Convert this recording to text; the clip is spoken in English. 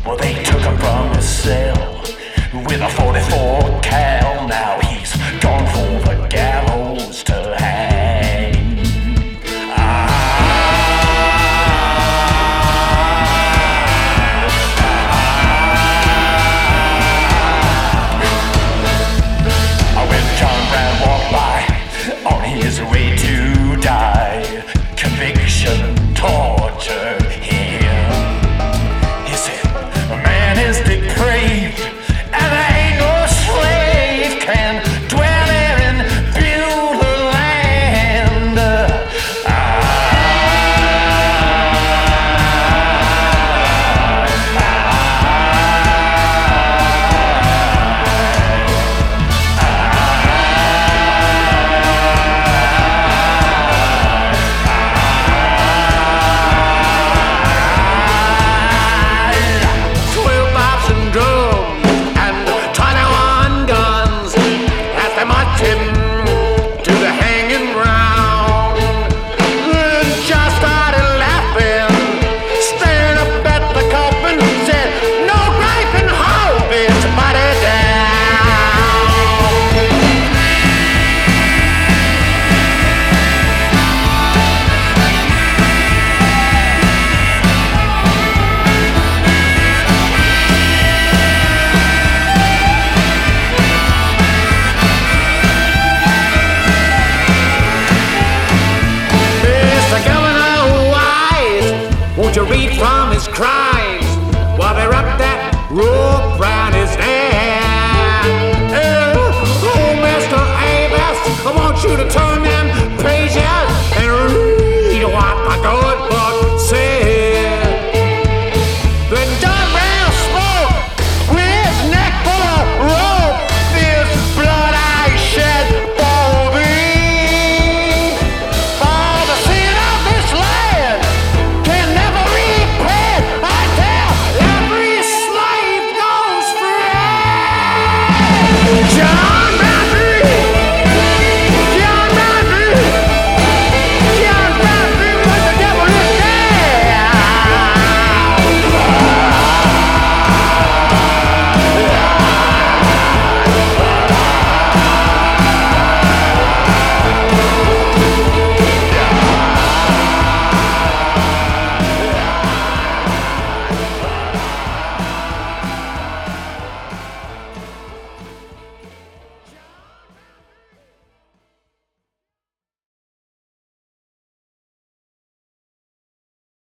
Well, they took him from his cell with a 44 cal. Now he's gone for the gallows to hang. When John Brown walked by on his way to die, conviction tortured him. He said, man is depraved, and there ain't no slave can dwell there and build a land. To read from his crimes while they wrap that rope round his neck. Oh, Mr. Amos, I want you to turn me